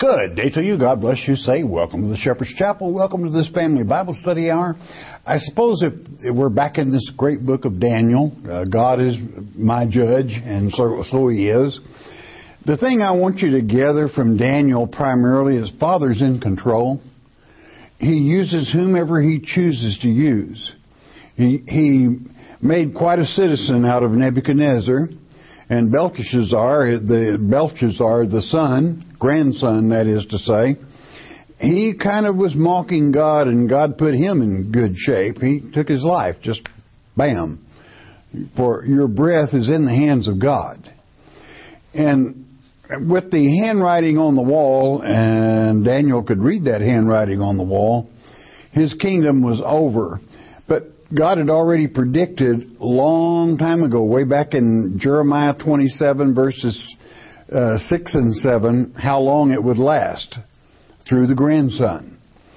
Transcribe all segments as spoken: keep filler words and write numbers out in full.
Good day to you. God bless you. Say, welcome to the Shepherd's Chapel. Welcome to this family Bible study hour. I suppose if, if we're back in this great book of Daniel, uh, God is my judge, and so, so He is. The thing I want you to gather from Daniel primarily is Father's in control. He uses whomever He chooses to use. He, he made quite a citizen out of Nebuchadnezzar. And Belteshazzar, the Belshazzar, the son, grandson, that is to say, he kind of was mocking God, and God put him in good shape. He took his life, just bam. For your breath is in the hands of God. And with the handwriting on the wall, and Daniel could read that handwriting on the wall, his kingdom was over. But God had already predicted a long time ago, way back in Jeremiah twenty-seven, verses uh, six and seven, how long it would last through the grandson.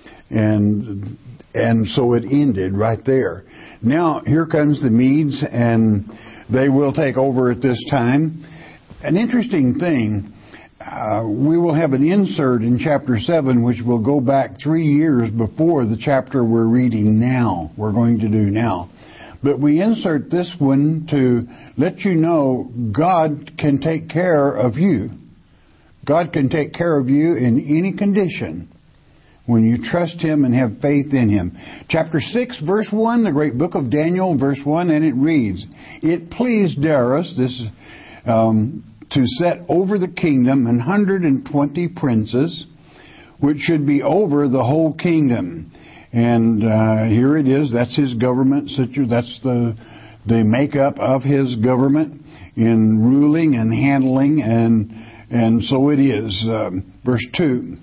And and so it ended right there. Now, here comes the Medes, and they will take over at this time. An interesting thing, uh, we will have an insert in chapter seven, which will go back three years before the chapter we're reading now, we're going to do now. But we insert this one to let you know God can take care of you. God can take care of you in any condition when you trust Him and have faith in Him. Chapter six, verse one, the great book of Daniel, verse one, and it reads, "It pleased Darius," this um, to set over the kingdom an hundred and twenty princes, which should be over the whole kingdom. And uh, here it is. That's his government. That's the the makeup of his government in ruling and handling, and and so it is. Um, verse two.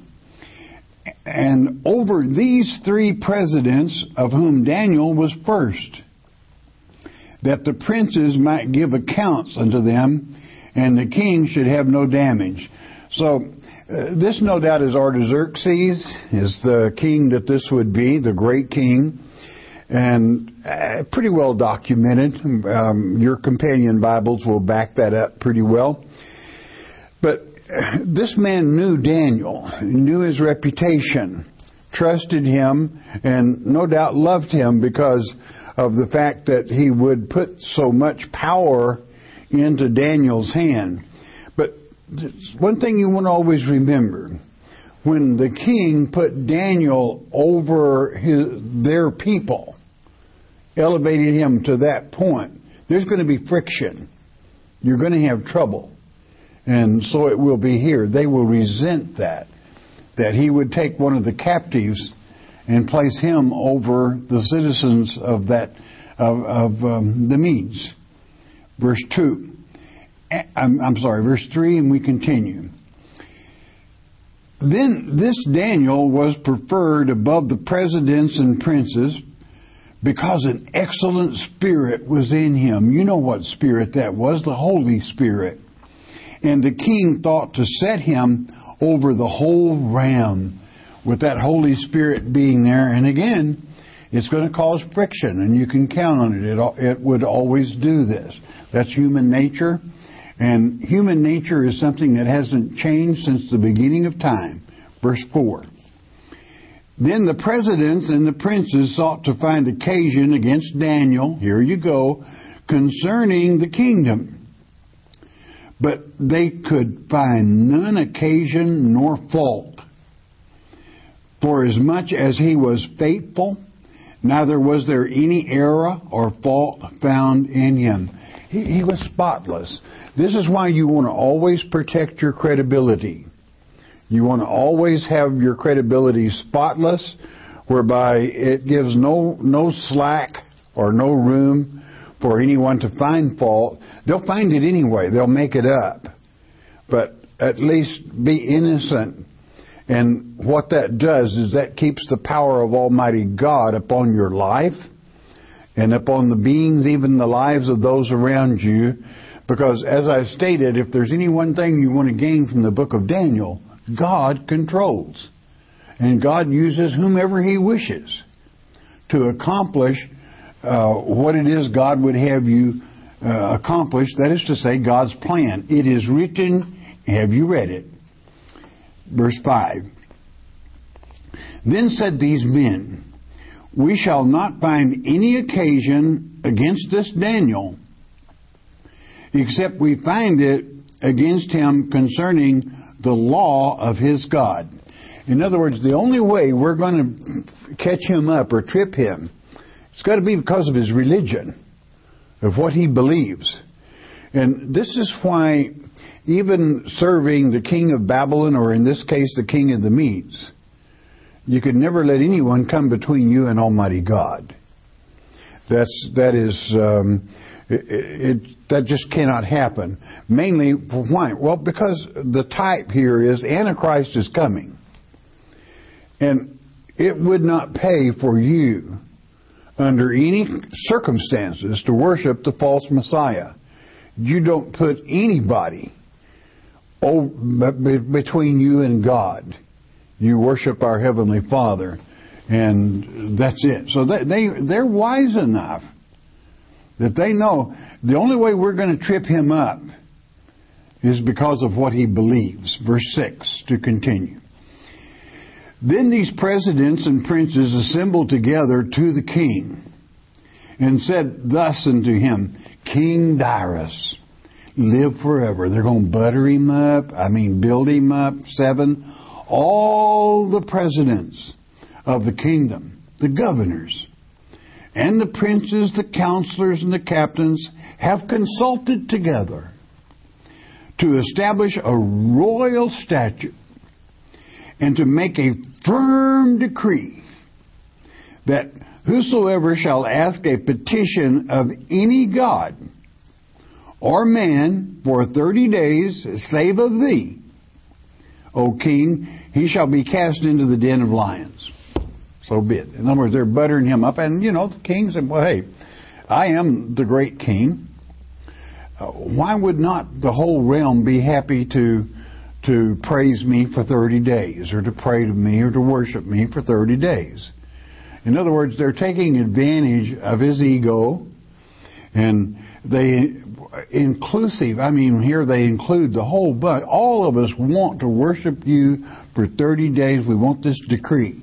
"And over these three presidents, of whom Daniel was first, that the princes might give accounts unto them, and the king should have no damage." So uh, this no doubt is Artaxerxes, is the king that this would be, the great king, and uh, pretty well documented. Um, your companion Bibles will back that up pretty well. But uh, this man knew Daniel, knew his reputation, trusted him, and no doubt loved him because of the fact that he would put so much power into Daniel's hand. But one thing you want to always remember, when the king put Daniel over his, their people, elevated him to that point, there's going to be friction. You're going to have trouble. And so it will be here. They will resent that, that he would take one of the captives and place him over the citizens of that, of, of um, the Medes. Verse two. I'm, I'm sorry, verse three, and we continue. "Then this Daniel was preferred above the presidents and princes, because an excellent spirit was in him." You know what spirit that was, the Holy Spirit. "And the king thought to set him over the whole realm," with that Holy Spirit being there. And again, it's going to cause friction, and you can count on it. It, it would always do this. That's human nature. And human nature is something that hasn't changed since the beginning of time. Verse four. "Then the presidents and the princes sought to find occasion against Daniel," here you go, "concerning the kingdom. But they could find none occasion nor fault. For as much as he was faithful, neither was there any error or fault found in him." He, he was spotless. This is why you want to always protect your credibility. You want to always have your credibility spotless, whereby it gives no no slack or no room for anyone to find fault. They'll find it anyway. They'll make it up. But at least be innocent. And what that does is that keeps the power of Almighty God upon your life and upon the beings, even the lives of those around you. Because as I stated, if there's any one thing you want to gain from the book of Daniel, God controls. And God uses whomever He wishes to accomplish uh, what it is God would have you uh, accomplish. That is to say, God's plan. It is written. Have you read it? Verse five. Then said these men, we shall not find any occasion against this Daniel, except we find it against him concerning the law of his God. In other words, the only way we're going to catch him up or trip him, it's got to be because of his religion, of what he believes. And this is why even serving the king of Babylon, or in this case the king of the Medes, you could never let anyone come between you and Almighty God. That's that is um, it, it that just cannot happen. Mainly for why? Well, because the type here is Antichrist is coming, and it would not pay for you under any circumstances to worship the false Messiah. You don't put anybody between you and God. You worship our Heavenly Father, and that's it. So they, they, they're wise enough that they know the only way we're going to trip him up is because of what he believes. Verse six, to continue. Then these presidents and princes assembled together to the king, and said thus unto him, King Darius, live forever. They're going to butter him up, I mean build him up. Seven. All the presidents of the kingdom, the governors, and the princes, the counselors, and the captains have consulted together to establish a royal statute and to make a firm decree that whosoever shall ask a petition of any god or man for thirty days, save of thee, O king, he shall be cast into the den of lions. So be it. In other words, they're buttering him up. And, you know, the king said, well, hey, I am the great king. Uh, why would not the whole realm be happy to to praise me for thirty days, or to pray to me, or to worship me for thirty days? In other words, they're taking advantage of his ego, and they inclusive, I mean, here they include the whole bunch. All of us want to worship you for thirty days. We want this decree.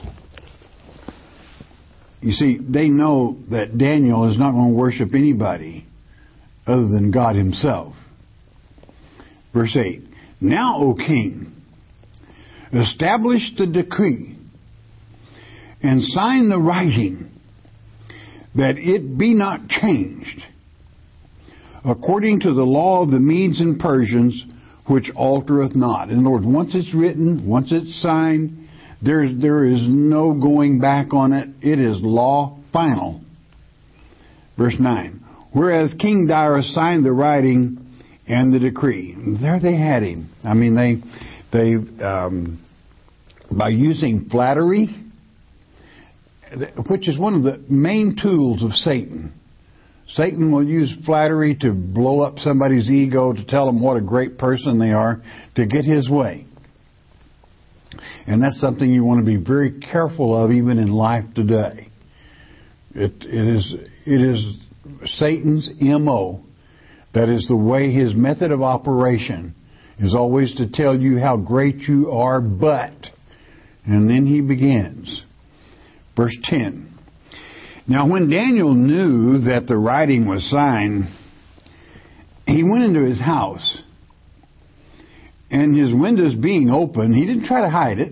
You see, they know that Daniel is not going to worship anybody other than God himself. Verse eight. Now, O king, establish the decree and sign the writing, that it be not changed, according to the law of the Medes and Persians, which altereth not. In other words, once it's written, once it's signed, there's, there is no going back on it. It is law final. Verse nine. Whereas King Darius signed the writing and the decree. There they had him. I mean, they, they um, by using flattery, which is one of the main tools of Satan. Satan will use flattery to blow up somebody's ego, to tell them what a great person they are, to get his way. And that's something you want to be very careful of even in life today. It, it is it is Satan's M O. That is the way, his method of operation is always to tell you how great you are, but, and then he begins. Verse ten. Now when Daniel knew that the writing was signed, he went into his house, and his windows being open, he didn't try to hide it,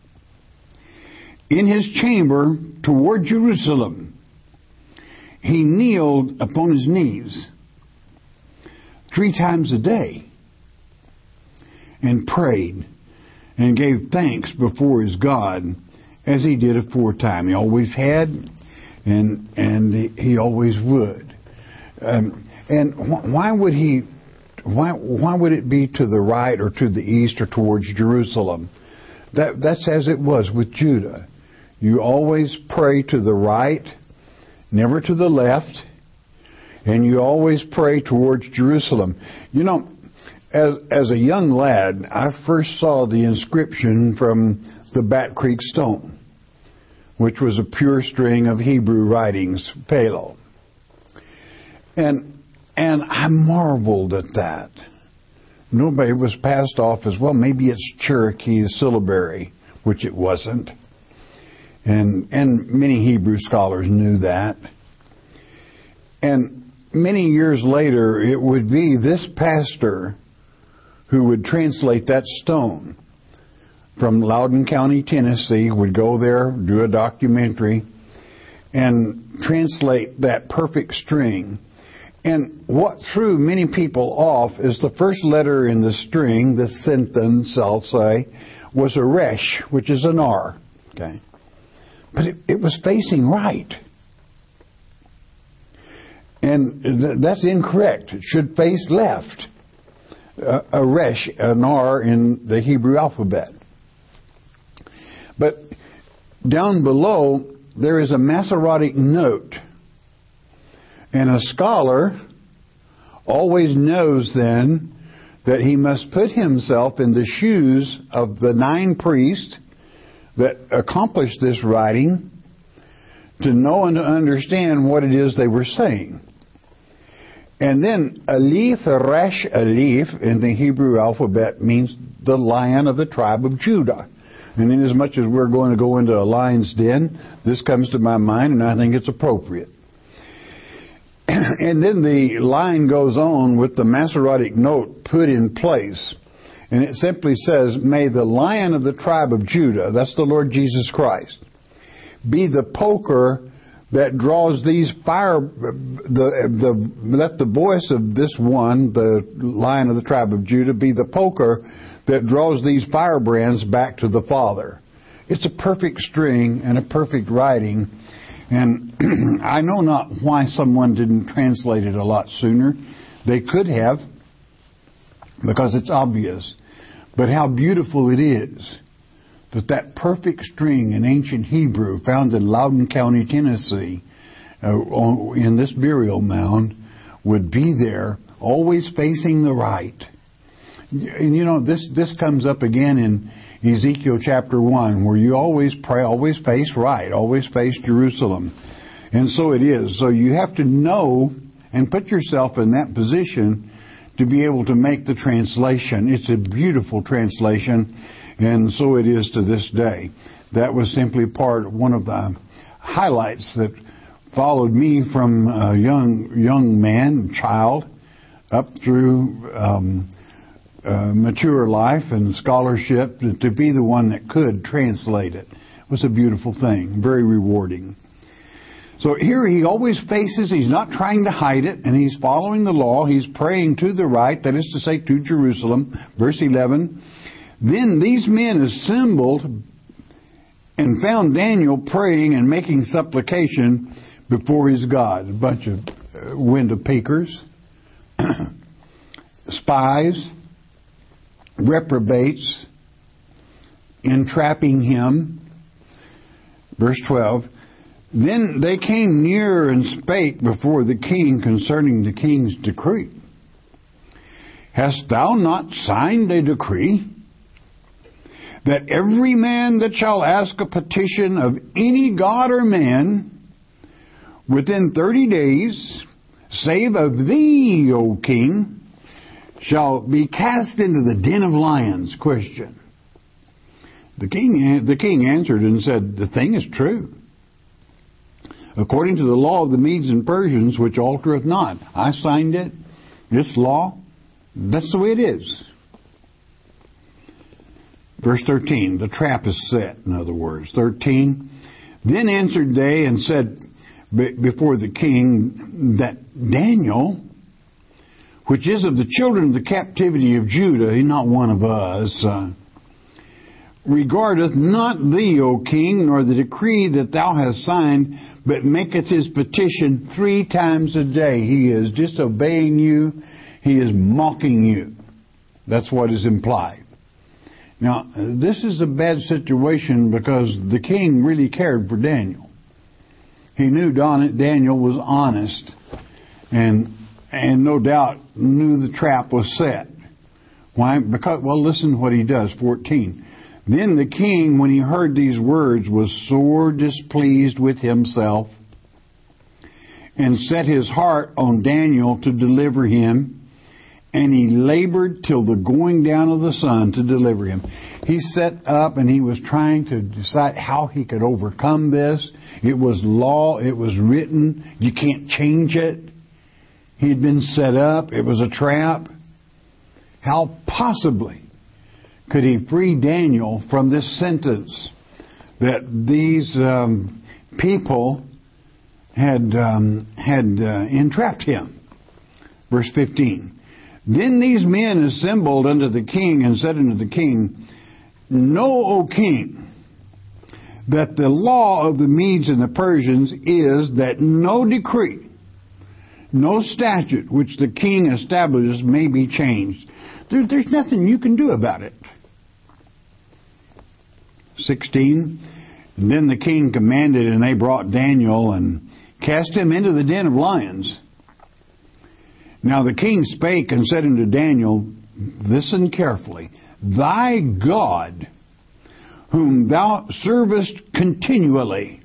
in his chamber toward Jerusalem, he kneeled upon his knees three times a day and prayed and gave thanks before his God as he did aforetime. He always had, and and he always would. Um, and wh- why would he? Why why would it be to the right or to the east or towards Jerusalem? That that's as it was with Judah. You always pray to the right, never to the left. And you always pray towards Jerusalem. You know, as as a young lad, I first saw the inscription from the Bat Creek Stone, which was a pure string of Hebrew writings, Palo. And and I marveled at that. nobody was passed off as, well, maybe it's Cherokee syllabary, which it wasn't. And and many Hebrew scholars knew that. And many years later, it would be this pastor who would translate that stone from Loudoun County, Tennessee, would go there, do a documentary, and translate that perfect string. And what threw many people off is the first letter in the string, the sentence, I'll say, was a resh, which is an R. Okay, but it, it was facing right. And th- that's incorrect. It should face left. Uh, a resh, an R in the Hebrew alphabet. But down below, there is a Masoretic note. And a scholar always knows then that he must put himself in the shoes of the nine priests that accomplished this writing to know and to understand what it is they were saying. And then Aleph, Resh, Aleph in the Hebrew alphabet means the Lion of the tribe of Judah. And inasmuch as we're going to go into a lion's den, this comes to my mind, and I think it's appropriate. And then the line goes on with the Masoretic note put in place. And it simply says, may the Lion of the tribe of Judah, that's the Lord Jesus Christ, be the poker that draws these fire, the, the, let the voice of this one, the Lion of the tribe of Judah, be the poker that draws these firebrands back to the Father. It's a perfect string and a perfect writing. And I know not why someone didn't translate it a lot sooner. They could have, because it's obvious. But how beautiful it is that that perfect string in ancient Hebrew found in Loudoun County, Tennessee, uh, on, in this burial mound, would be there, always facing the right. And you know, this, this comes up again in Ezekiel chapter one, where you always pray, always face right, always face Jerusalem. And so it is. So you have to know and put yourself in that position to be able to make the translation. It's a beautiful translation, and so it is to this day. That was simply part of one of the highlights that followed me from a young young man, child, up through um, uh, mature life and scholarship, to be the one that could translate it. It was a beautiful thing, very rewarding. So here he always faces, he's not trying to hide it, and he's following the law. He's praying to the right, that is to say to Jerusalem. Verse eleven, then these men assembled and found Daniel praying and making supplication before his God. A bunch of uh, window peekers, spies, reprobates, entrapping him. Verse twelve, then they came near and spake before the king concerning the king's decree. Hast thou not signed a decree that every man that shall ask a petition of any god or man within thirty days, save of thee, O king, shall be cast into the den of lions? Question. The king, the king answered and said, the thing is true, according to the law of the Medes and Persians, which altereth not. I signed it. This law, that's the way it is. Verse thirteen, the trap is set, in other words. thirteen, then answered they and said before the king that Daniel, which is of the children of the captivity of Judah, he's not one of us, uh, regardeth not thee, O king, nor the decree that thou hast signed, but maketh his petition three times a day. He is disobeying you. He is mocking you. That's what is implied. Now, this is a bad situation because the king really cared for Daniel. He knew Daniel was honest and and no doubt knew the trap was set. Why? Because, well, listen to what he does. fourteen. Then the king, when he heard these words, was sore displeased with himself and set his heart on Daniel to deliver him. And he labored till the going down of the sun to deliver him. He set up and he was trying to decide how he could overcome this. It was law. It was written. You can't change it. He had been set up. It was a trap. How possibly could he free Daniel from this sentence that these um, people had um, had uh, entrapped him? Verse fifteen. Then these men assembled unto the king and said unto the king, Know, O king, that the law of the Medes and the Persians is that no decree, no statute which the king establishes may be changed. There, there's nothing you can do about it. sixteen. And then the king commanded, and they brought Daniel and cast him into the den of lions. Now the king spake and said unto Daniel, Listen carefully. Thy God, whom thou servest continually,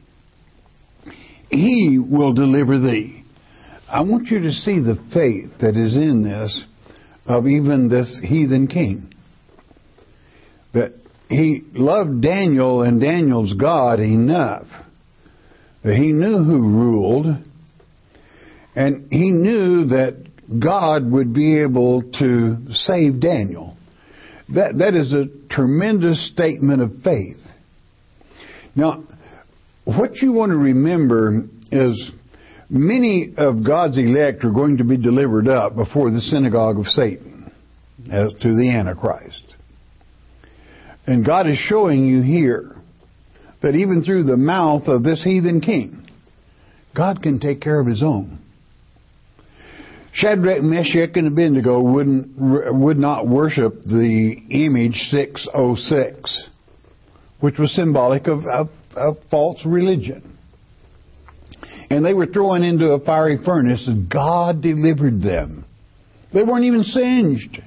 He will deliver thee. I want you to see the faith that is in this of even this heathen king. That he loved Daniel and Daniel's God enough that he knew who ruled, and he knew that God would be able to save Daniel. That that is a tremendous statement of faith. Now, what you want to remember is many of God's elect are going to be delivered up before the synagogue of Satan, as to the Antichrist. And God is showing you here that even through the mouth of this heathen king, God can take care of His own. Shadrach, Meshach, and Abednego wouldn't would not worship the image six oh six, which was symbolic of, of, of false religion. And they were thrown into a fiery furnace, and God delivered them. They weren't even singed.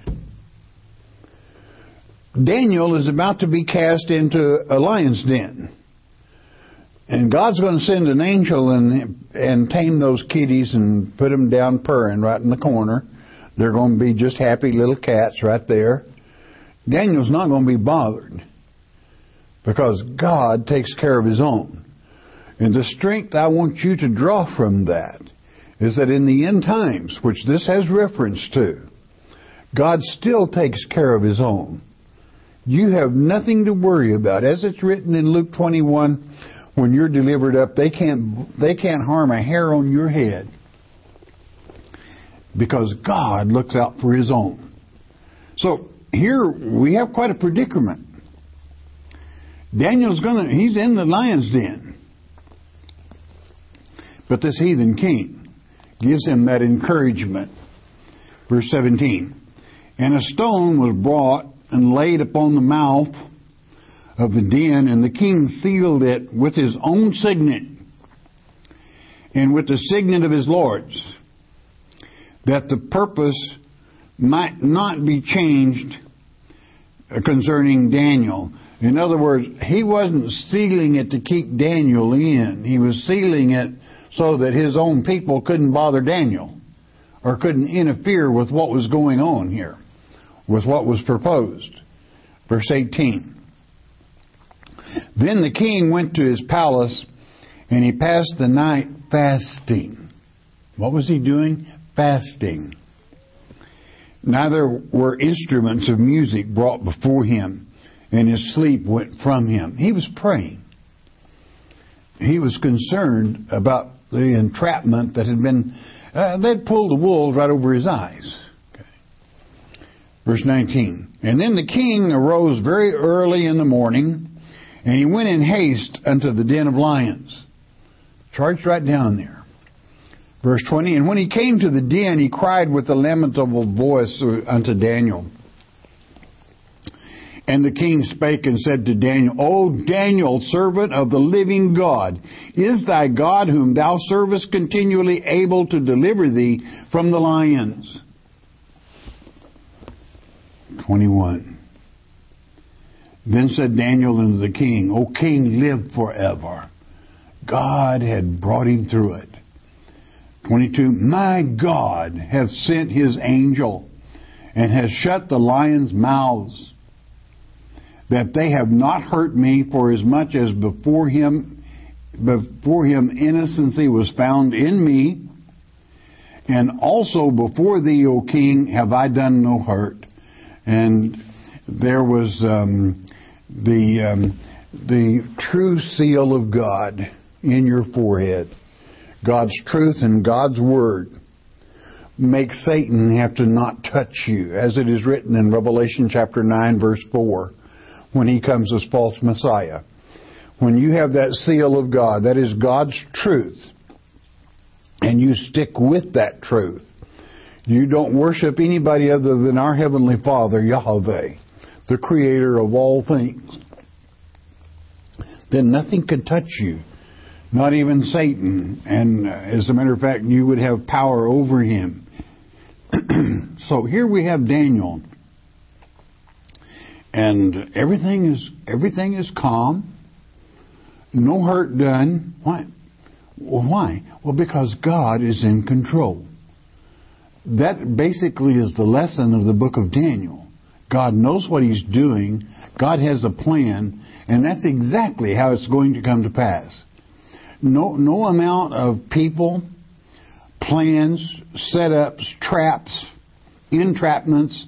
Daniel is about to be cast into a lion's den. And God's going to send an angel and and tame those kitties and put them down purring right in the corner. They're going to be just happy little cats right there. Daniel's not going to be bothered because God takes care of His own. And the strength I want you to draw from that is that in the end times, which this has reference to, God still takes care of His own. You have nothing to worry about. As it's written in Luke twenty-one, when you're delivered up, they can't they can't harm a hair on your head because God looks out for His own. So here we have quite a predicament. Daniel's gonna he's in the lion's den, but this heathen king gives him that encouragement. Verse seventeen. And a stone was brought and laid upon the mouth of the den, and the king sealed it with his own signet and with the signet of his lords, that the purpose might not be changed concerning Daniel. In other words, he wasn't sealing it to keep Daniel in. He was sealing it so that his own people couldn't bother Daniel or couldn't interfere with what was going on here, with what was proposed. Verse eighteen. Then the king went to his palace, and he passed the night fasting. What was he doing? Fasting. Neither were instruments of music brought before him, and his sleep went from him. He was praying. He was concerned about the entrapment that had been, uh, they'd pulled the wool right over his eyes. Okay. Verse nineteen. And then the king arose very early in the morning, and he went in haste unto the den of lions. Charged right down there. Verse twenty. And when he came to the den, he cried with a lamentable voice unto Daniel. And the king spake and said to Daniel, O Daniel, servant of the living God, is thy God whom thou servest continually able to deliver thee from the lions? twenty-one. Then said Daniel unto the king, O king, live forever. God had brought him through it. twenty-two. My God hath sent his angel and has shut the lions' mouths, that they have not hurt me, for as much as before him before him innocency was found in me, and also before thee, O king, have I done no hurt. And there was um, the um, the true seal of God in your forehead. God's truth and God's word make Satan have to not touch you, as it is written in Revelation chapter nine, verse four, when he comes as false Messiah. When you have that seal of God, that is God's truth, and you stick with that truth, you don't worship anybody other than our Heavenly Father, Yahweh, the Creator of all things, then nothing can touch you, not even Satan. And uh, as a matter of fact, you would have power over him. So here we have Daniel, and everything is everything is calm, no hurt done. Why? Well, why? Well, because God is in control. That basically is the lesson of the book of Daniel. God knows what He's doing. God has a plan, and that's exactly how it's going to come to pass. No, no amount of people, plans, setups, traps, entrapments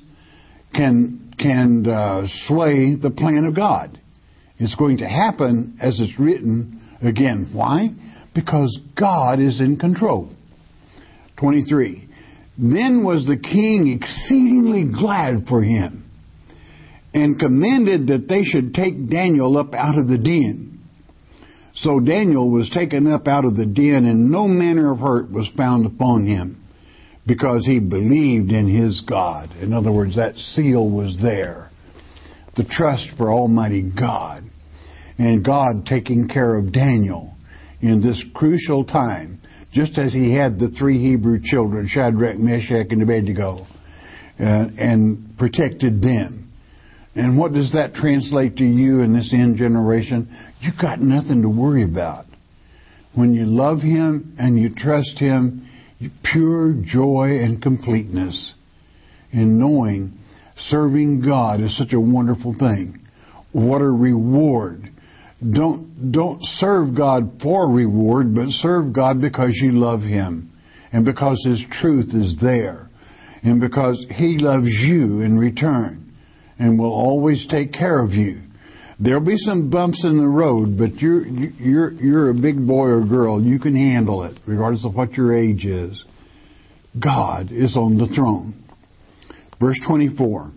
can can uh, sway the plan of God. It's going to happen as it's written. Again, why? Because God is in control. twenty-three. Then was the king exceedingly glad for him, and commanded that they should take Daniel up out of the den. So Daniel was taken up out of the den, and no manner of hurt was found upon him, because he believed in his God. In other words, that seal was there. The trust for Almighty God. And God taking care of Daniel in this crucial time, just as He had the three Hebrew children, Shadrach, Meshach, and Abednego, uh, and protected them. And what does that translate to you in this end generation? You've got nothing to worry about. When you love Him and you trust Him, you pure joy and completeness in knowing serving God is such a wonderful thing. What a reward. Don't don't serve God for reward, but serve God because you love Him, and because His truth is there, and because He loves you in return, and will always take care of you. There'll be some bumps in the road, but you're you're you're a big boy or girl. You can handle it, regardless of what your age is. God is on the throne. Verse twenty-four.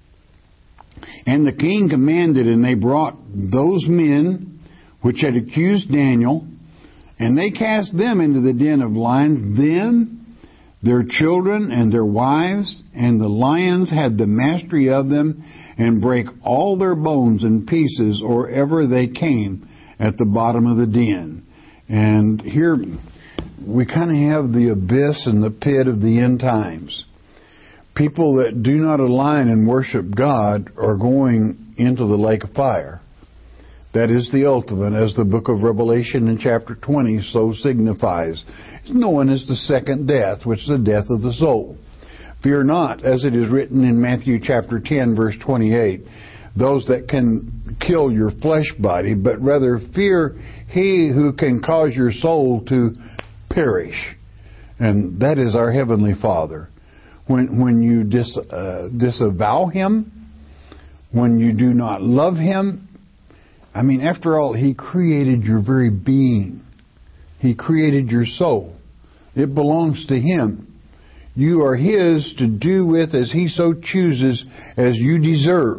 And the king commanded, and they brought those men which had accused Daniel, and they cast them into the den of lions, them, their children, and their wives, and the lions had the mastery of them, and brake all their bones in pieces, or ever they came at the bottom of the den. And here we kind of have the abyss and the pit of the end times. People that do not align and worship God are going into the lake of fire. That is the ultimate, as the book of Revelation in chapter twenty so signifies. It's known as the second death, which is the death of the soul. Fear not, as it is written in Matthew chapter ten, verse twenty-eight, those that can kill your flesh body, but rather fear he who can cause your soul to perish. And that is our Heavenly Father. When when you dis, uh, disavow Him, when you do not love Him, I mean, after all, He created your very being. He created your soul. It belongs to Him. You are His to do with as He so chooses, as you deserve.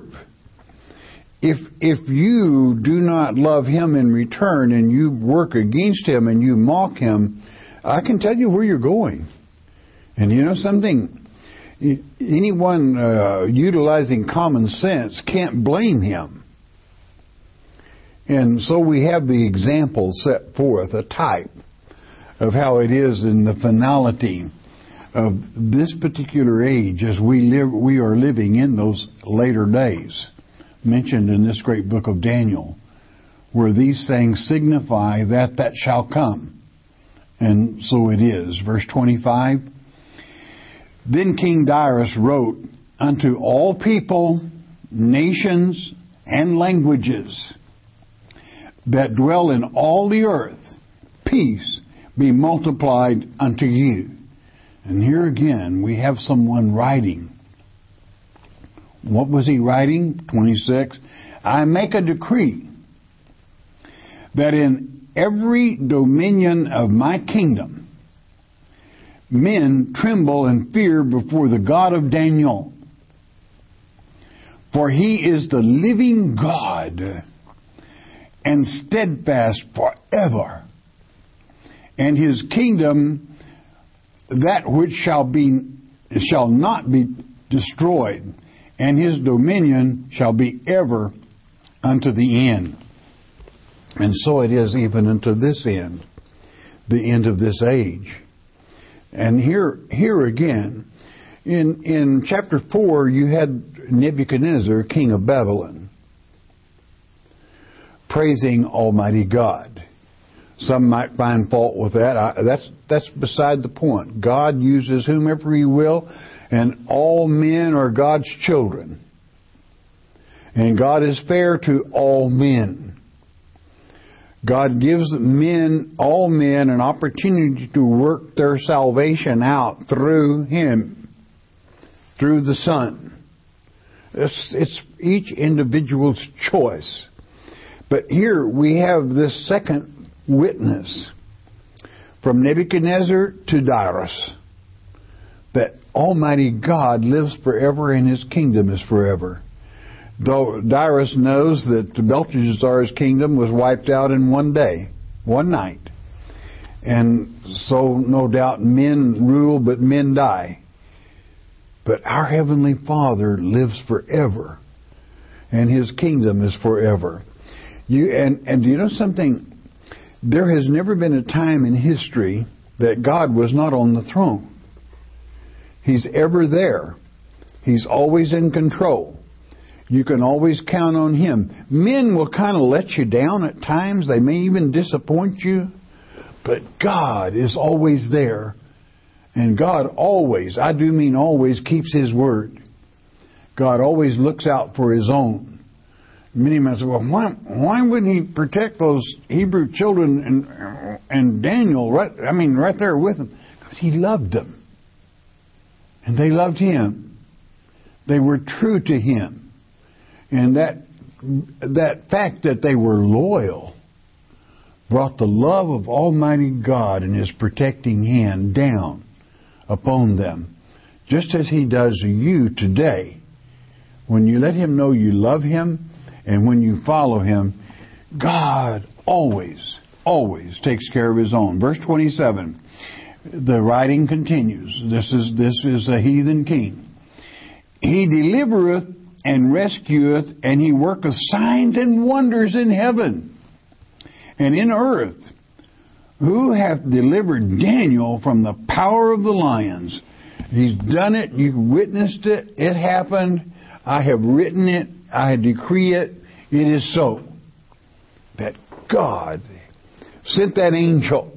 If if you do not love Him in return, and you work against Him and you mock Him, I can tell you where you're going. And you know something? Anyone uh, utilizing common sense can't blame Him. And so we have the example set forth, a type of how it is in the finality of this particular age, as we live, we are living in those later days mentioned in this great book of Daniel, where these things signify that that shall come. And so it is. Verse twenty-five. Then King Darius wrote unto all people, nations, and languages that dwell in all the earth, peace be multiplied unto you. And here again, we have someone writing. What was he writing? twenty-six. I make a decree that in every dominion of my kingdom, men tremble and fear before the God of Daniel. For he is the living God and steadfast forever. And his kingdom, that which shall be, shall not be destroyed, and his dominion shall be ever unto the end. And so it is even unto this end, the end of this age. And here, here again, in in chapter four, you had Nebuchadnezzar, king of Babylon, praising Almighty God. Some might find fault with that. I, that's that's beside the point. God uses whomever He will, and all men are God's children. And God is fair to all men. God gives men, all men, an opportunity to work their salvation out through Him, through the Son. It's, it's each individual's choice. But here we have this second witness from Nebuchadnezzar to Darius, that Almighty God lives forever and His kingdom is forever. Though Darius knows that Belteshazzar's kingdom was wiped out in one day, one night. And so no doubt men rule, but men die. But our Heavenly Father lives forever, and His kingdom is forever. You and, and do you know something? There has never been a time in history that God was not on the throne. He's ever there. He's always in control. You can always count on Him. Men will kind of let you down at times. They may even disappoint you. But God is always there. And God always, I do mean always, keeps His word. God always looks out for His own. Many men say, well, why, why wouldn't He protect those Hebrew children and, and Daniel, right, I mean, right there with them? Because He loved them. And they loved Him. They were true to Him. And that that fact that they were loyal brought the love of Almighty God and His protecting hand down upon them. Just as He does you today. When you let Him know you love Him and when you follow Him, God always, always takes care of His own. Verse twenty-seven, the writing continues. This is, this is a heathen king. He delivereth and rescueth, and He worketh signs and wonders in heaven and in earth. Who hath delivered Daniel from the power of the lions? He's done it. You witnessed it. It happened. I have written it. I decree it. It is so. That God sent that angel.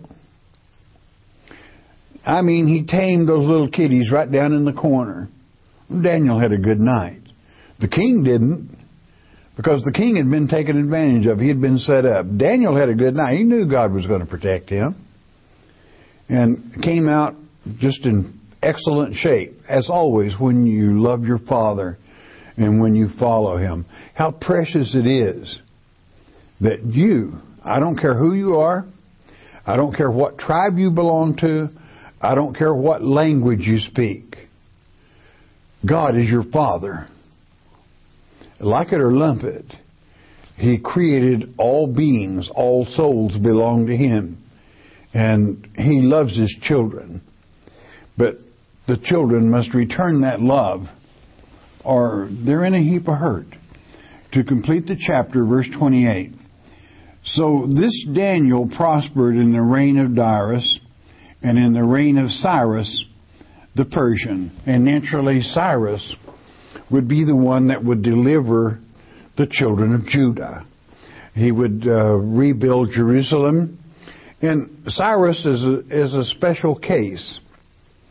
I mean, He tamed those little kitties right down in the corner. Daniel had a good night. The king didn't, because the king had been taken advantage of. He had been set up. Daniel had a good night. He knew God was going to protect him. And came out just in excellent shape. As always, when you love your Father and when you follow Him. How precious it is that you, I don't care who you are, I don't care what tribe you belong to, I don't care what language you speak. God is your Father. Like it or lump it, He created all beings, all souls belong to Him. And He loves His children. But the children must return that love, or they're in a heap of hurt. To complete the chapter, verse twenty-eight. So this Daniel prospered in the reign of Darius and in the reign of Cyrus the Persian. And naturally Cyrus would be the one that would deliver the children of Judah. He would uh, rebuild Jerusalem. And Cyrus is a, is a special case.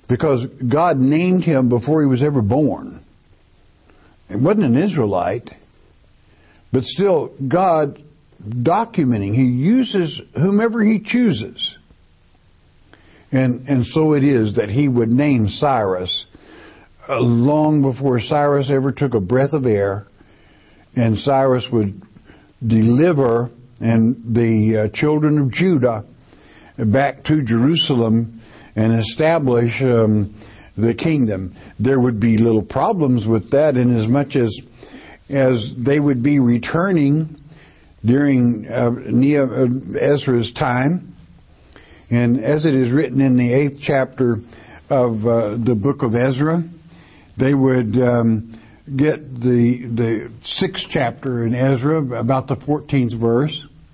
because God named him before he was ever born. It wasn't an Israelite, but still God documenting. He uses whomever he chooses. And and so it is that he would name Cyrus uh, long before Cyrus ever took a breath of air. And Cyrus would deliver and the uh, children of Judah back to Jerusalem and establish um, the kingdom. There would be little problems with that, in as much as as they would be returning during uh, Ezra's time. And as it is written in the eighth chapter of uh, the book of Ezra, they would um, get the the sixth chapter in Ezra, about the fourteenth verse.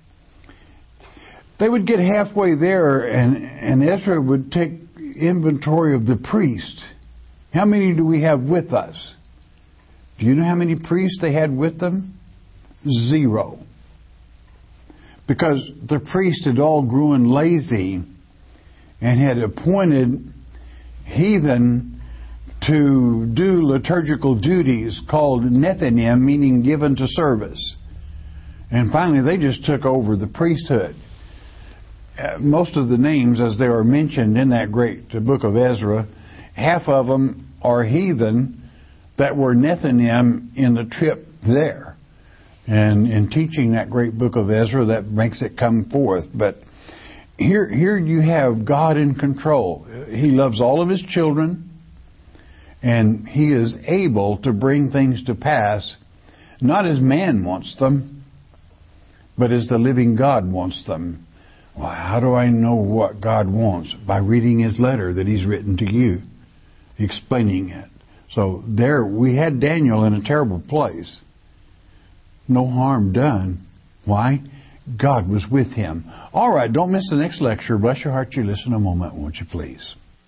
They would get halfway there, and, and Ezra would take inventory of the priests. How many do we have with us? Do you know how many priests they had with them? Zero. Because the priests had all grown lazy and had appointed heathen to do liturgical duties called Nethinim, meaning given to service. And finally they just took over the priesthood. Uh, most of the names, as they are mentioned in that great book of Ezra, half of them are heathen that were Nethinim in the trip there. And in teaching that great book of Ezra, that makes it come forth. But here, here you have God in control. He loves all of his children, and he is able to bring things to pass, not as man wants them, but as the living God wants them. Well, how do I know what God wants? By reading his letter that he's written to you, explaining it. So there, we had Daniel in a terrible place. No harm done. Why? God was with him. All right, don't miss the next lecture. Bless your heart, you listen a moment, won't you please?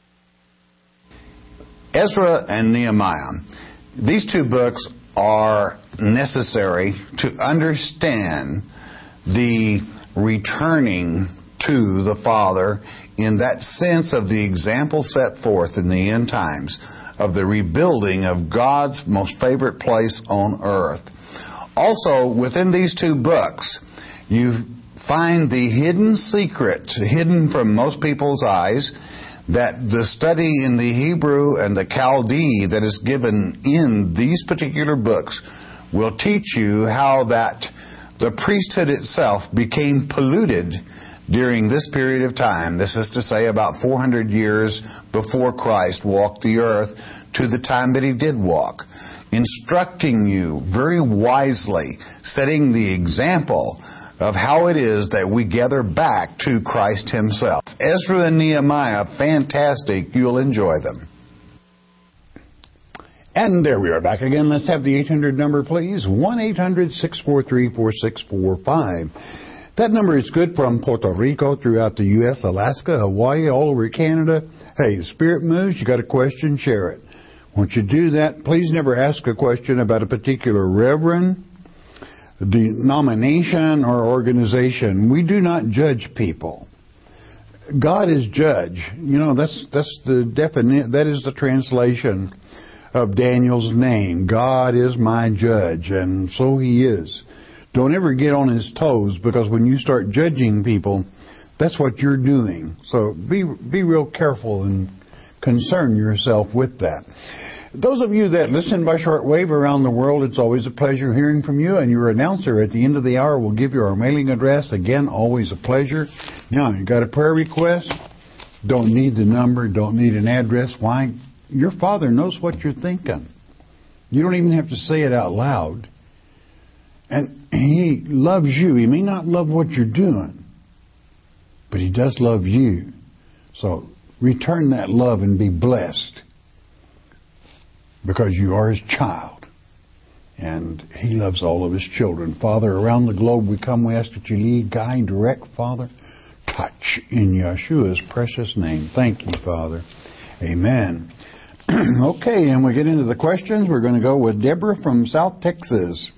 Ezra and Nehemiah. These two books are necessary to understand the returning to the Father in that sense of the example set forth in the end times of the rebuilding of God's most favorite place on earth. Also, within these two books, you find the hidden secret, hidden from most people's eyes, that the study in the Hebrew and the Chaldee that is given in these particular books will teach you how that the priesthood itself became polluted during this period of time. This is to say about four hundred years before Christ walked the earth to the time that he did walk. Instructing you very wisely, setting the example of how it is that we gather back to Christ himself. Ezra and Nehemiah, fantastic. You'll enjoy them. And there we are back again. Let's have the eight hundred number, please. one eight hundred six four three four six four five. That number is good from Puerto Rico, throughout the U S, Alaska, Hawaii, all over Canada. Hey, the Spirit moves. You got a question, share it. Once you do that, please never ask a question about a particular reverend, denomination, or organization. We do not judge people. God is judge. You know, that's that's the defini- that is the translation of Daniel's name. God is my judge, and so he is. Don't ever get on his toes, because when you start judging people, that's what you're doing. So be be real careful and concern yourself with that. Those of you that listen by shortwave around the world, it's always a pleasure hearing from you. And your announcer at the end of the hour will give you our mailing address. Again, always a pleasure. Now, you got a prayer request? Don't need the number. Don't need an address. Why? Your Father knows what you're thinking. You don't even have to say it out loud. And he loves you. He may not love what you're doing, but he does love you. So return that love and be blessed, because you are his child. And he loves all of his children. Father, around the globe we come, we ask that you lead, guide, direct, Father. Touch in Yeshua's precious name. Thank you, Father. Amen. Okay, and we get into the questions. We're going to go with Deborah from South Texas.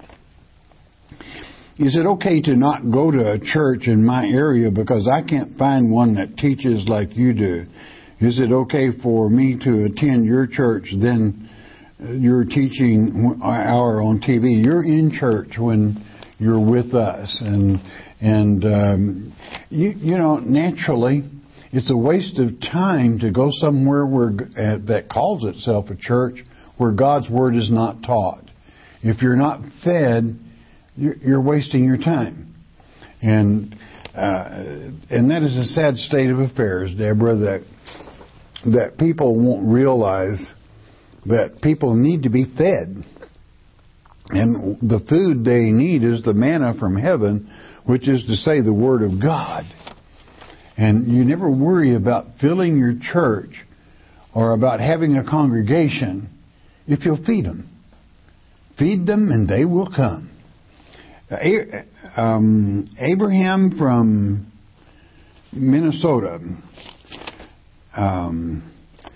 Is it okay to not go to a church in my area because I can't find one that teaches like you do? Is it okay for me to attend your church, then you're teaching hour on T V? You're in church when you're with us. And, and um, you, you know, naturally, it's a waste of time to go somewhere where uh, that calls itself a church where God's Word is not taught. If you're not fed, you're, you're wasting your time. And uh, and that is a sad state of affairs, Deborah, that that people won't realize that people need to be fed. And the food they need is the manna from heaven, which is to say the Word of God. And you never worry about filling your church or about having a congregation if you'll feed them. Feed them and they will come. Um, Abraham from Minnesota. Um,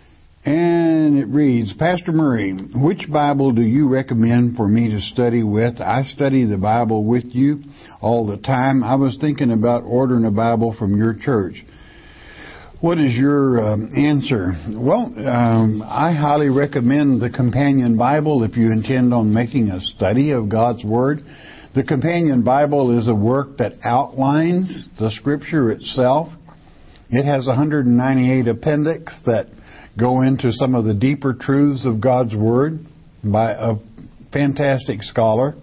and it reads, Pastor Murray, which Bible do you recommend for me to study with? I study the Bible with you all the time. I was thinking about ordering a Bible from your church. What is your um, answer? Well, um, I highly recommend the Companion Bible if you intend on making a study of God's Word. The Companion Bible is a work that outlines the Scripture itself. It has one hundred ninety-eight appendix that go into some of the deeper truths of God's Word by a fantastic scholar.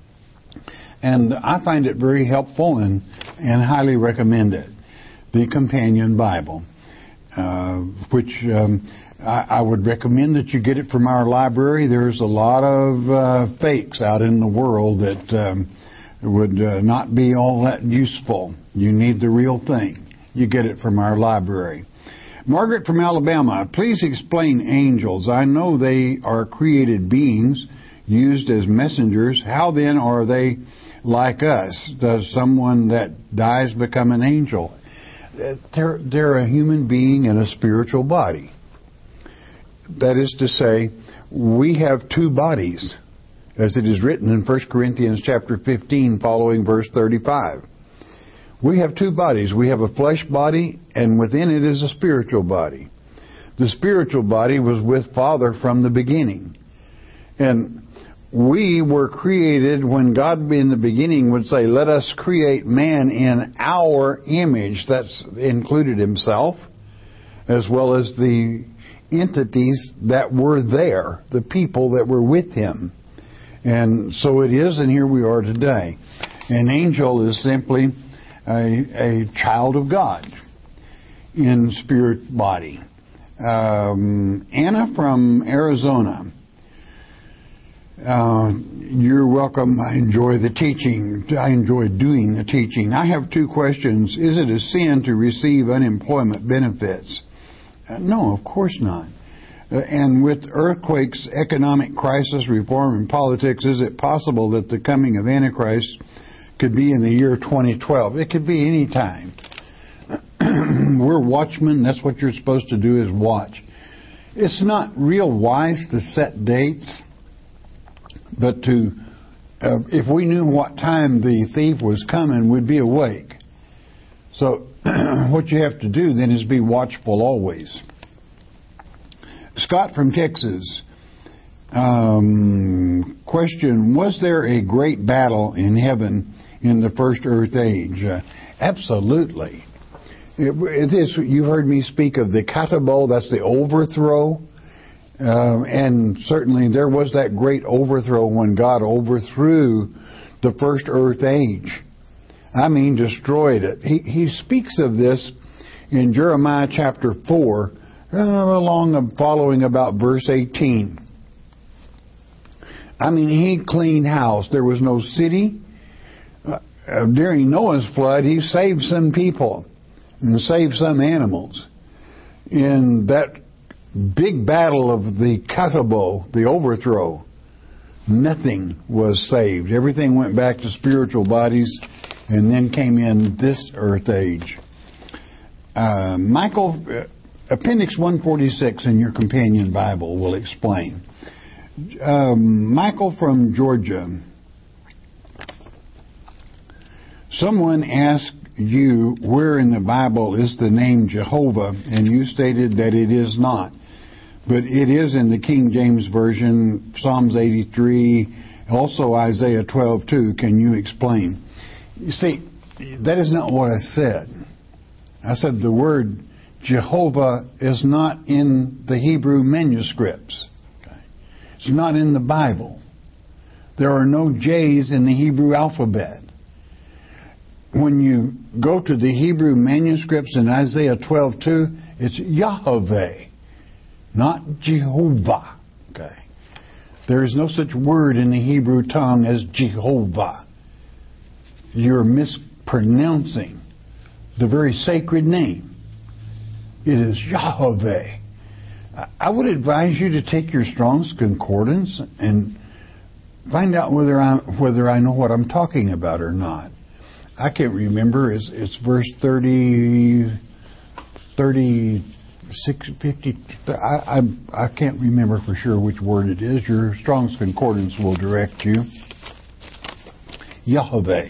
And I find it very helpful and, and highly recommend it. The Companion Bible, uh, which um, I, I would recommend that you get it from our library. There's a lot of uh, fakes out in the world that um, would uh, not be all that useful. You need the real thing. You get it from our library. Margaret from Alabama, please explain angels. I know they are created beings used as messengers. How then are they like us? Does someone that dies become an angel? They're, they're a human being in a spiritual body. That is to say, we have two bodies, as it is written in First Corinthians chapter fifteen, following verse thirty-five. We have two bodies. We have a flesh body, and within it is a spiritual body. The spiritual body was with Father from the beginning. And we were created when God in the beginning would say, let us create man in our image. That's included himself, as well as the entities that were there, the people that were with him. And so it is, and here we are today. An angel is simply a, a child of God in spirit body. Um, Anna from Arizona. Uh, you're welcome. I enjoy the teaching. I enjoy doing the teaching. I have two questions. Is it a sin to receive unemployment benefits? Uh, no, of course not. Uh, and with earthquakes, economic crisis, reform, and politics, is it possible that the coming of Antichrist could be in the year twenty twelve? It could be any time. We're watchmen. That's what you're supposed to do, is watch. It's not real wise to set dates, but to, uh, if we knew what time the thief was coming, we'd be awake. So what you have to do then is be watchful always. Scott from Texas. Um, question, was there a great battle in heaven in the first earth age? Uh, absolutely. It, it is, you heard me speak of the katabo, that's the overthrow. Uh, and certainly there was that great overthrow when God overthrew the first earth age. I mean, destroyed it. He, he speaks of this in Jeremiah chapter four, uh, along following about verse eighteen. I mean, he cleaned house. There was no city. Uh, during Noah's flood, he saved some people and saved some animals. In that big battle of the katabo, the overthrow, nothing was saved. Everything went back to spiritual bodies, and then came in this earth age. Uh, Michael, uh, Appendix one forty-six in your Companion Bible will explain. Um, Michael from Georgia. Someone asked you where in the Bible is the name Jehovah, and you stated that it is not. But it is in the King James Version, Psalms eighty-three, also Isaiah twelve two. Can you explain? You see, that is not what I said. I said the word Jehovah is not in the Hebrew manuscripts. Okay? It's not in the Bible. There are no J's in the Hebrew alphabet. When you go to the Hebrew manuscripts in Isaiah twelve two, it's Yahweh, not Jehovah. Okay. There is no such word in the Hebrew tongue as Jehovah. You're mispronouncing the very sacred name. It is Yahweh. I would advise you to take your Strong's Concordance and find out whether I whether I know what I'm talking about or not. I can't remember. It's, it's verse thirty, thirty-six, fifty. I, I, I can't remember for sure which word it is. Your Strong's Concordance will direct you. Yahweh.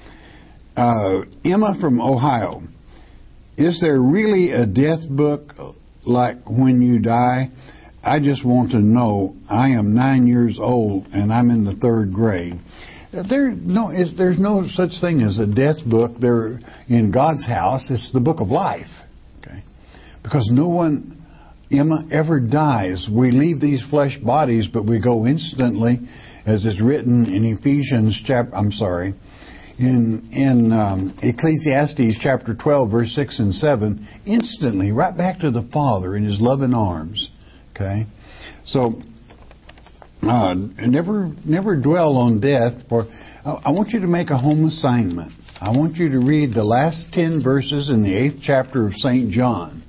Uh, Emma from Ohio. Is there really a death book like When You Die? I just want to know. I am nine years old and I'm in the third grade. There no is there's no such thing as a death book. There in God's house, it's the book of life. Okay, because no one, Emma, ever dies. We leave these flesh bodies, but we go instantly, as is written in Ephesians chapter. I'm sorry, in in um, Ecclesiastes chapter twelve, verse six and seven. Instantly, right back to the Father in His loving arms. Okay, so. Uh, never, never dwell on death. For uh, I want you to make a home assignment. I want you to read the last ten verses in the eighth chapter of Saint John.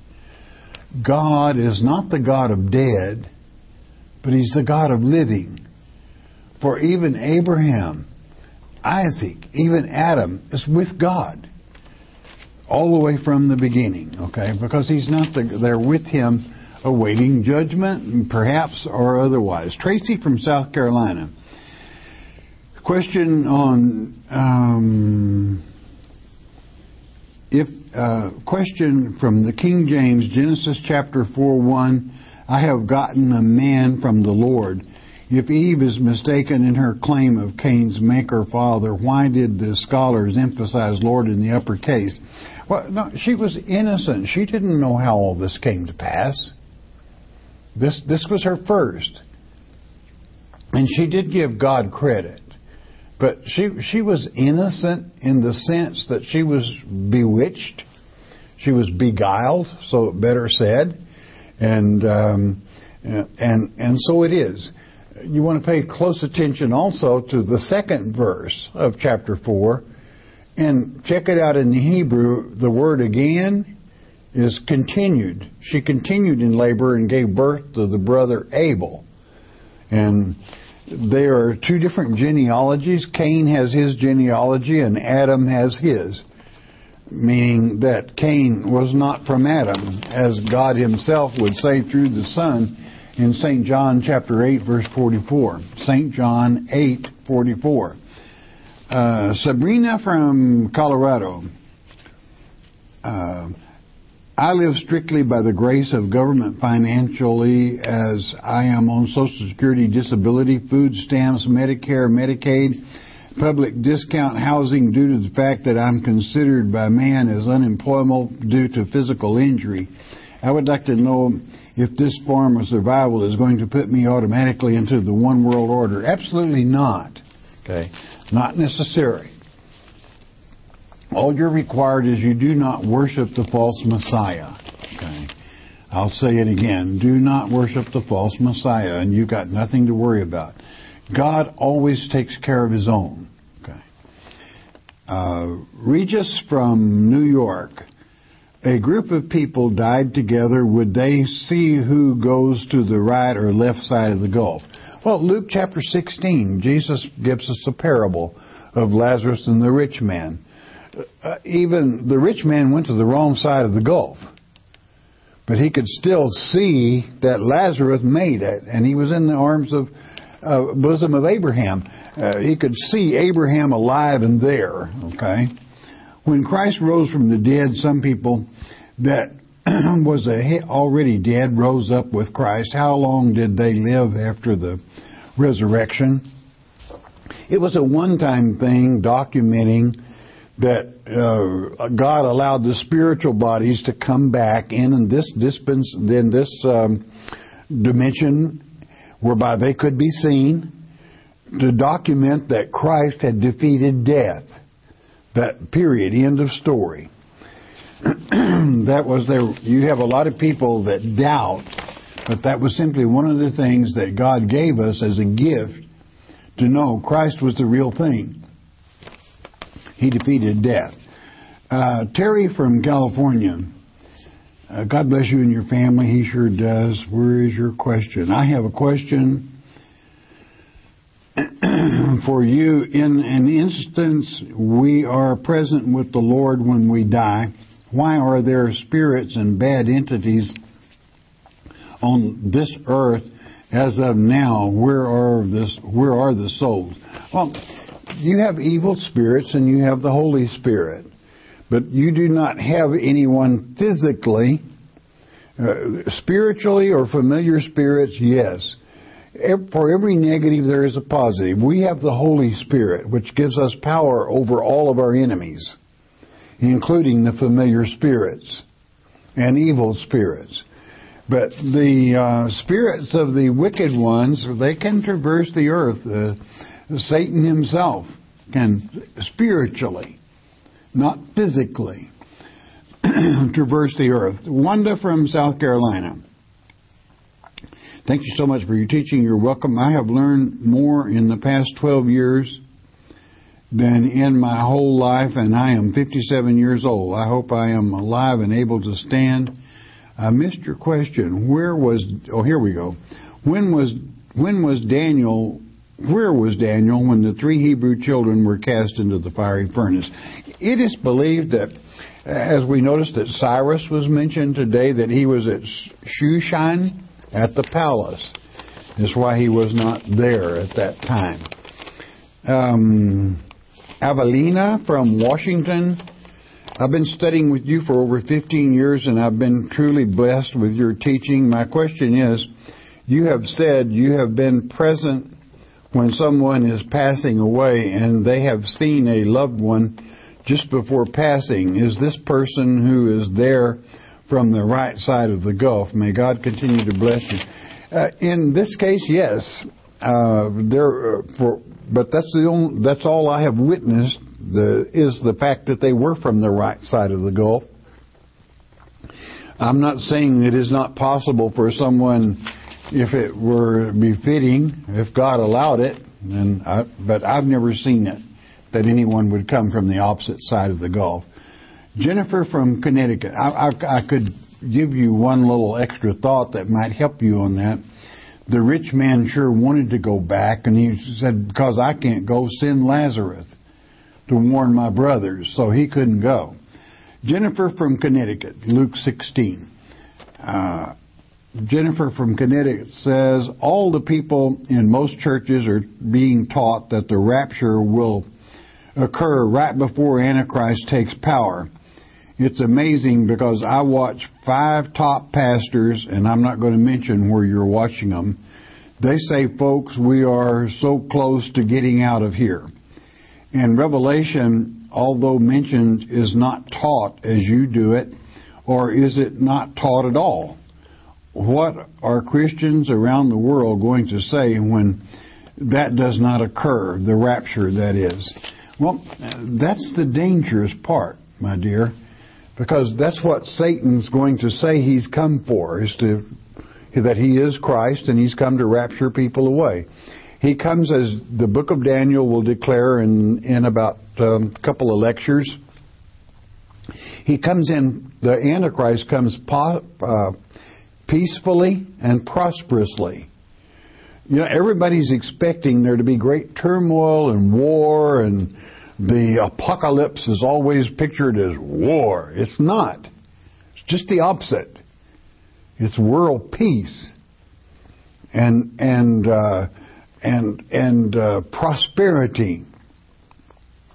God is not the God of dead, but He's the God of living. For even Abraham, Isaac, even Adam is with God all the way from the beginning. Okay, because He's not the, they're with Him, awaiting judgment, perhaps, or otherwise. Tracy from South Carolina. Question on um, if uh, question from the King James, Genesis chapter four one. I have gotten a man from the Lord. If Eve is mistaken in her claim of Cain's maker father, why did the scholars emphasize Lord in the upper case? Well, no, she was innocent. She didn't know how all this came to pass. This this was her first. And she did give God credit. But she she was innocent in the sense that she was bewitched. She was beguiled, so better said. And um, and and so it is. You want to pay close attention also to the second verse of chapter four. And check it out in the Hebrew. The word again is continued. She continued in labor and gave birth to the brother Abel. And there are two different genealogies. Cain has his genealogy and Adam has his. Meaning that Cain was not from Adam, as God Himself would say through the Son in Saint John chapter eight, verse forty-four. Saint John eight, forty-four. Uh, Sabrina from Colorado. Uh, I live strictly by the grace of government financially, as I am on Social Security, disability, food stamps, Medicare, Medicaid, public discount housing due to the fact that I'm considered by man as unemployable due to physical injury. I would like to know if this form of survival is going to put me automatically into the one world order. Absolutely not. Okay, not necessary. All you're required is you do not worship the false Messiah. Okay, I'll say it again. Do not worship the false Messiah, and you've got nothing to worry about. God always takes care of His own. Okay. Uh, Regis from New York. A group of people died together. Would they see who goes to the right or left side of the gulf? Well, Luke chapter sixteen, Jesus gives us a parable of Lazarus and the rich man. Uh, even the rich man went to the wrong side of the gulf. But he could still see that Lazarus made it, and he was in the arms of uh, bosom of Abraham. Uh, he could see Abraham alive and there. Okay. When Christ rose from the dead, some people that was a, already dead rose up with Christ. How long did they live after the resurrection? It was a one-time thing documenting that uh, God allowed the spiritual bodies to come back in, in this dispens, in this um, dimension whereby they could be seen, to document that Christ had defeated death. That period, end of story. That was there. You have a lot of people that doubt, but that was simply one of the things that God gave us as a gift to know Christ was the real thing. He defeated death. Uh, Terry from California. Uh, God bless you and your family. He sure does. Where is your question? I have a question for you. In an instance, we are present with the Lord when we die. Why are there spirits and bad entities on this earth as of now? Where are this? Where are the souls? Well, you have evil spirits and you have the Holy Spirit, but you do not have anyone physically, uh, spiritually or familiar spirits. Yes. For every negative, there is a positive. We have the Holy Spirit, which gives us power over all of our enemies, including the familiar spirits and evil spirits. But the uh, spirits of the wicked ones, they can traverse the earth. Uh, Satan himself can spiritually, not physically, traverse the earth. Wanda from South Carolina. Thank you so much for your teaching. You're welcome. I have learned more in the past twelve years than in my whole life, and I am fifty-seven years old. I hope I am alive and able to stand. I missed your question. Where was, oh, here we go. When was, when was Daniel, where was Daniel when the three Hebrew children were cast into the fiery furnace? It is believed that, as we noticed that Cyrus was mentioned today, that he was at Shushan, at the palace. That's why he was not there at that time. Um, Avelina from Washington. I've been studying with you for over fifteen years, and I've been truly blessed with your teaching. My question is, you have said you have been present when someone is passing away and they have seen a loved one just before passing. Is this person who is there from the right side of the gulf? May God continue to bless you. Uh, in this case, yes. Uh, there, uh, for, but that's the only, that's all I have witnessed. The, is the fact that they were from the right side of the gulf. I'm not saying it is not possible for someone, if it were befitting, if God allowed it, and I, but I've never seen it, that anyone would come from the opposite side of the gulf. Jennifer from Connecticut. I, I, I could give you one little extra thought that might help you on that. The rich man sure wanted to go back, and he said, because I can't go, send Lazarus to warn my brothers, so he couldn't go. Jennifer from Connecticut, Luke sixteen. Uh, Jennifer from Connecticut says, all the people in most churches are being taught that the rapture will occur right before Antichrist takes power. It's amazing because I watch five top pastors, and I'm not going to mention where you're watching them. They say, folks, we are so close to getting out of here. And Revelation, although mentioned, is not taught as you do it, or is it not taught at all? What are Christians around the world going to say when that does not occur, the rapture, that is? Well, that's the dangerous part, my dear, because that's what Satan's going to say he's come for, is to that he is Christ and he's come to rapture people away. He comes, as the book of Daniel will declare in, in about um, a couple of lectures. He comes in, the Antichrist comes po- uh, peacefully and prosperously. You know, everybody's expecting there to be great turmoil and war, and the apocalypse is always pictured as war. It's not. It's just the opposite. It's world peace and and uh, and and uh, prosperity.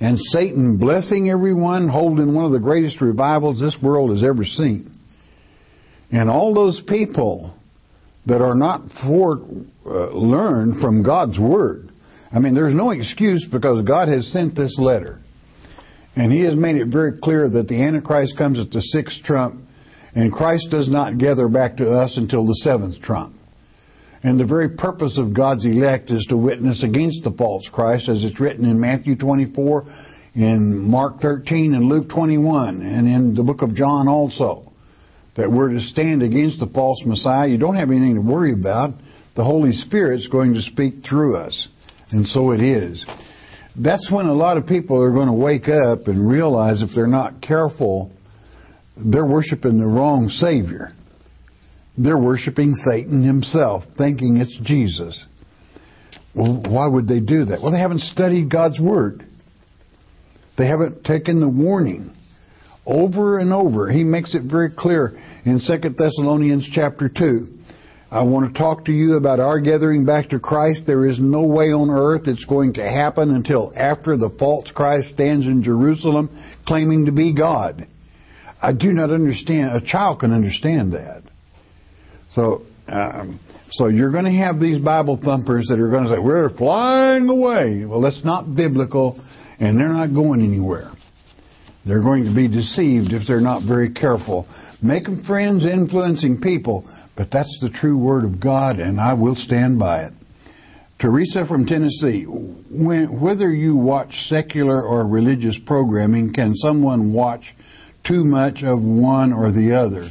and Satan blessing everyone, holding one of the greatest revivals this world has ever seen. And all those people that are not for uh, learn from God's Word. I mean, there's no excuse because God has sent this letter. And He has made it very clear that the Antichrist comes at the sixth trump, and Christ does not gather back to us until the seventh trump. And the very purpose of God's elect is to witness against the false Christ, as it's written in Matthew twenty-four, in Mark thirteen, and Luke twenty-one, and in the book of John also, that we're to stand against the false Messiah. You don't have anything to worry about. The Holy Spirit's going to speak through us. And so it is. That's when a lot of people are going to wake up and realize if they're not careful, they're worshiping the wrong Savior. They're worshiping Satan himself, thinking it's Jesus. Well, why would they do that? Well, they haven't studied God's Word. They haven't taken the warning. Over and over, He makes it very clear in Second Thessalonians chapter two. I want to talk to you about our gathering back to Christ. There is no way on earth it's going to happen until after the false Christ stands in Jerusalem claiming to be God. I do not understand. A child can understand that. So, um, so you're going to have these Bible thumpers that are going to say, we're flying away. Well, that's not biblical, and they're not going anywhere. They're going to be deceived if they're not very careful. Making friends, influencing people, but that's the true Word of God, and I will stand by it. Teresa from Tennessee, when, whether you watch secular or religious programming, can someone watch too much of one or the other?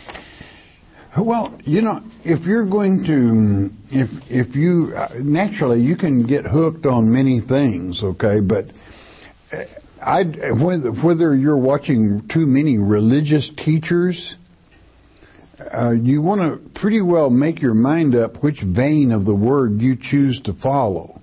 Well, you know, if you're going to, if if you, naturally you can get hooked on many things, okay, but I, whether, whether you're watching too many religious teachers, uh, you want to pretty well make your mind up which vein of the Word you choose to follow.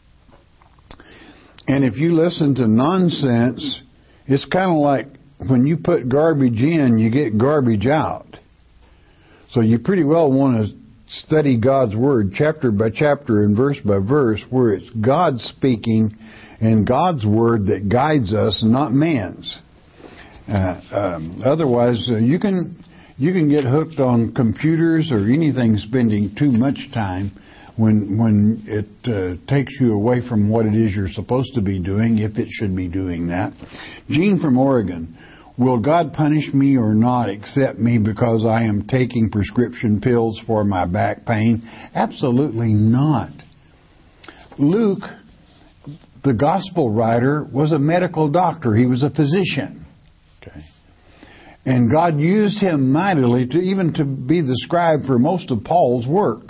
And if you listen to nonsense, it's kind of like when you put garbage in, you get garbage out. So you pretty well want to study God's Word chapter by chapter and verse by verse, where it's God speaking and God's Word that guides us, not man's. Uh, um, otherwise, uh, you can you can get hooked on computers or anything spending too much time when when it uh, takes you away from what it is you're supposed to be doing, if it should be doing that. Jean from Oregon. Will God punish me or not accept me because I am taking prescription pills for my back pain? Absolutely not. Luke, the gospel writer, was a medical doctor. He was a physician. Okay. And God used him mightily to even to be the scribe for most of Paul's work.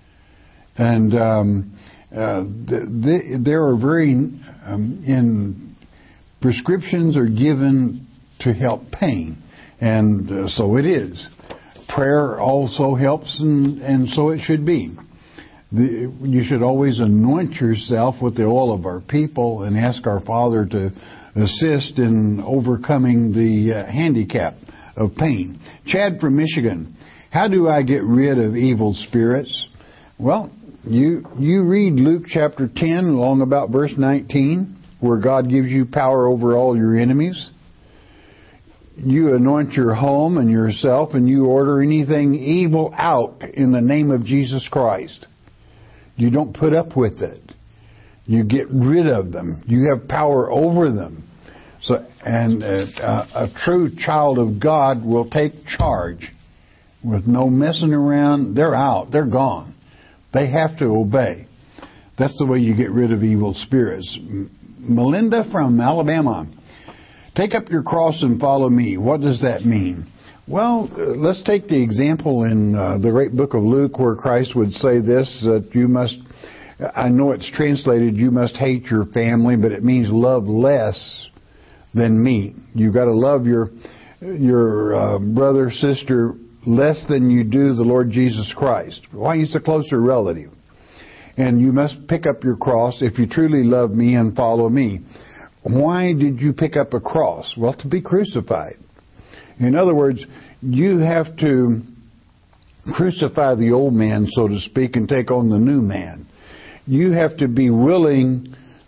And um, uh, the, the, there are very um, in prescriptions are given to help pain, and uh, so it is. Prayer also helps, and, and so it should be. The, you should always anoint yourself with the oil of our people and ask our Father to assist in overcoming the uh, handicap of pain. Chad from Michigan, how do I get rid of evil spirits? Well, you you read Luke chapter ten, along about verse nineteen, where God gives you power over all your enemies. You anoint your home and yourself, and you order anything evil out in the name of Jesus Christ. You don't put up with it. You get rid of them. You have power over them. So, and uh, a true child of God will take charge with no messing around. They're out. They're gone. They have to obey. That's the way you get rid of evil spirits. Melinda from Alabama. Take up your cross and follow me. What does that mean? Well, uh, let's take the example in uh, the great book of Luke where Christ would say this, that you must, I know it's translated, you must hate your family, but it means love less than me. You've got to love your, your uh, brother, sister less than you do the Lord Jesus Christ. Why? He's the closer relative. And you must pick up your cross if you truly love me and follow me. Why did you pick up a cross? Well, to be crucified. In other words, you have to crucify the old man, so to speak, and take on the new man. You have to be willing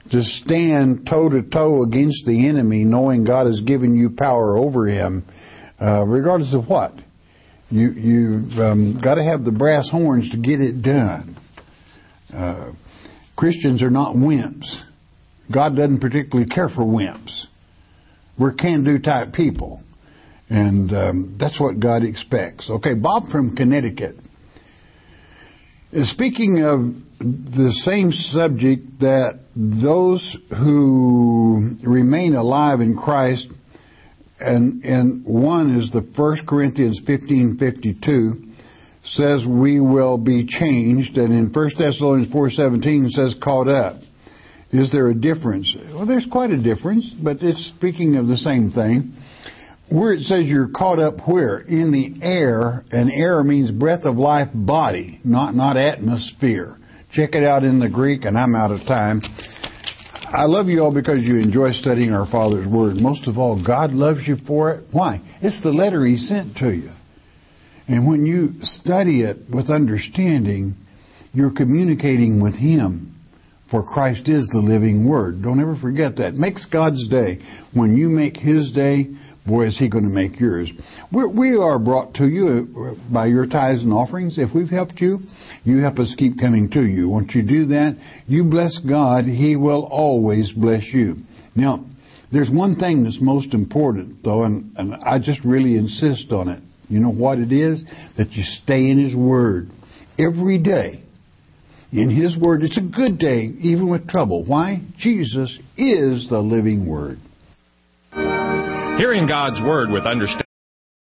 to stand toe-to-toe against the enemy, knowing God has given you power over him, uh, regardless of what. You, you've um, got to have the brass horns to get it done. Uh, Christians are not wimps. God doesn't particularly care for wimps. We're can-do type people. And um, that's what God expects. Okay, Bob from Connecticut. Speaking of the same subject, that those who remain alive in Christ, and, and one is the First Corinthians fifteen fifty-two, says we will be changed, and in First Thessalonians four seventeen it says caught up. Is there a difference? Well, there's quite a difference, but it's speaking of the same thing. Where it says you're caught up where? In the air, and air means breath of life body, not, not atmosphere. Check it out in the Greek, and I'm out of time. I love you all because you enjoy studying our Father's Word. Most of all, God loves you for it. Why? It's the letter He sent to you. And when you study it with understanding, you're communicating with Him. For Christ is the living Word. Don't ever forget that. Makes God's day. When you make His day, boy, is He going to make yours. We're, we are brought to you by your tithes and offerings. If we've helped you, you help us keep coming to you. Once you do that, you bless God. He will always bless you. Now, there's one thing that's most important, though, and, and I just really insist on it. You know what it is? That you stay in His Word every day. In His Word, it's a good day, even with trouble. Why? Jesus is the living Word. Hearing God's Word with understanding